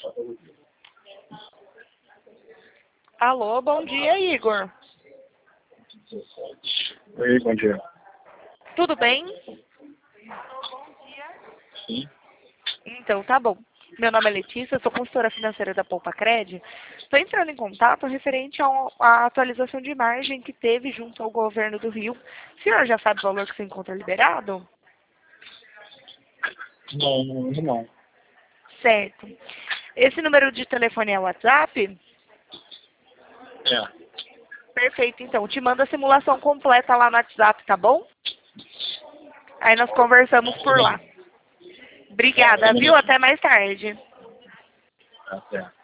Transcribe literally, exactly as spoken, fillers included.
Alô, bom dia, Igor. Oi, bom dia. Tudo bem? Sim. Então, tá bom. Meu nome é Letícia, sou consultora financeira da Poupa Cred. Estou entrando em contato referente ao- à atualização de margem que teve junto ao governo do Rio. O senhor já sabe o valor que se encontra liberado? Não, não, não. Certo. Esse número de telefone é o WhatsApp? É. Perfeito, então. Te mando a simulação completa lá no WhatsApp, tá bom? Aí nós conversamos por lá. Obrigada, viu? Até mais tarde. Até.